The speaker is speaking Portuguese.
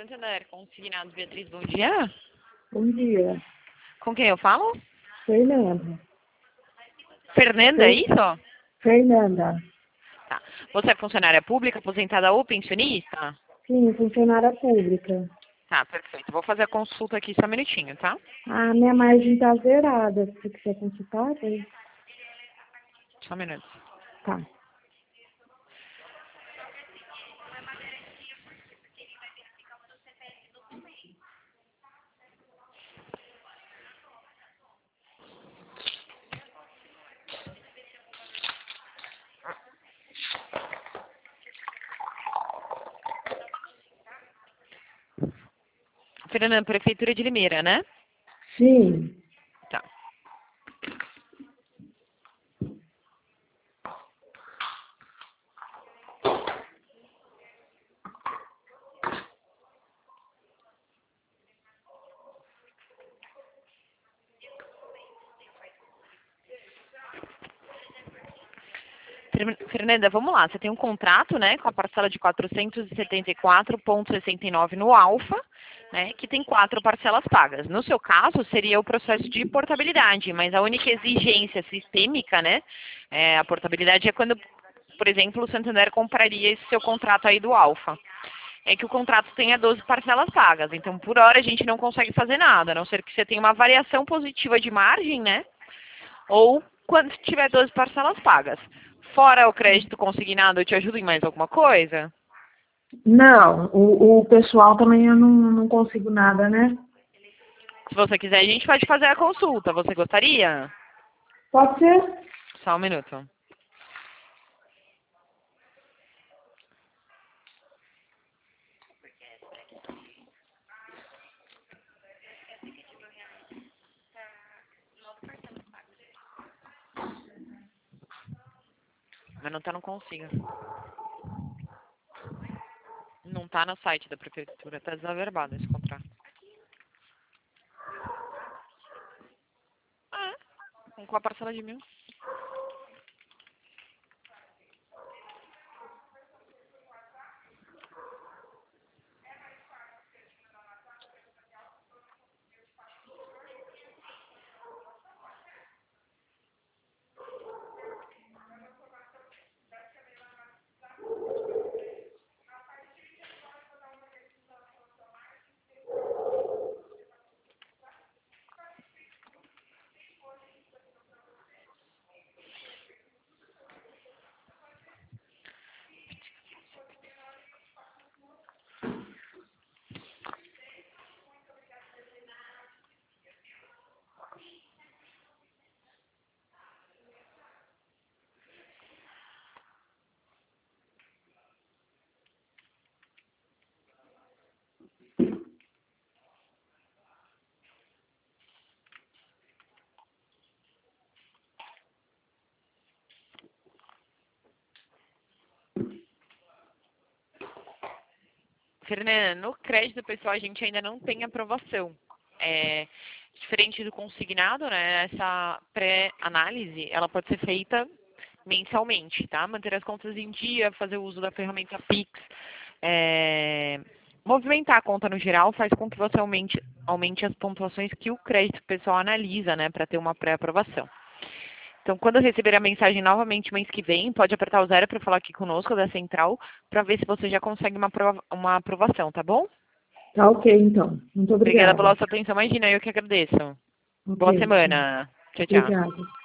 Santander, consignado Beatriz, bom dia. Bom dia. Com quem eu falo? Fernanda. Fernanda, é isso? Fernanda. Tá. Você é funcionária pública, aposentada ou pensionista? Sim, funcionária pública. Tá, perfeito. Vou fazer a consulta aqui só um minutinho, tá? A minha margem tá zerada. Se você quiser consultar, daí... Só um minuto. Tá. Fernanda, Prefeitura de Limeira, né? Sim. Tá. Fernanda, vamos lá. Você tem um contrato, né, com a parcela de 474,69 no Alfa, né, que tem 4 parcelas pagas. No seu caso, seria o processo de portabilidade, mas a única exigência sistêmica, né, a portabilidade é quando, por exemplo, o Santander compraria esse seu contrato aí do Alfa. É que o contrato tenha 12 parcelas pagas. Então, por hora, a gente não consegue fazer nada, a não ser que você tenha uma variação positiva de margem, né, ou quando tiver 12 parcelas pagas. Fora o crédito consignado, eu te ajudo em mais alguma coisa? Não, o pessoal também eu não consigo nada, né? Se você quiser, a gente pode fazer a consulta. Você gostaria? Pode ser? Só um minuto. Mas não tá no Consiga. Não tá no site da prefeitura. Tá desaverbado esse contrato. Ah, é. Com a parcela de 1.000. Fernanda, no crédito pessoal a gente ainda não tem aprovação. É, diferente do consignado, né? Essa pré-análise, ela pode ser feita mensalmente, tá? Manter as contas em dia, fazer uso da ferramenta Pix, movimentar a conta no geral faz com que você aumente as pontuações que o crédito pessoal analisa, né? Para ter uma pré-aprovação. Então, quando eu receber a mensagem novamente mês que vem, pode apertar o 0 para falar aqui conosco da central, para ver se você já consegue uma aprovação, tá bom? Tá ok, então. Muito Obrigada obrigada. pela sua atenção. Imagina, eu que agradeço. Boa Ok. semana. Tchau, tchau. Obrigada.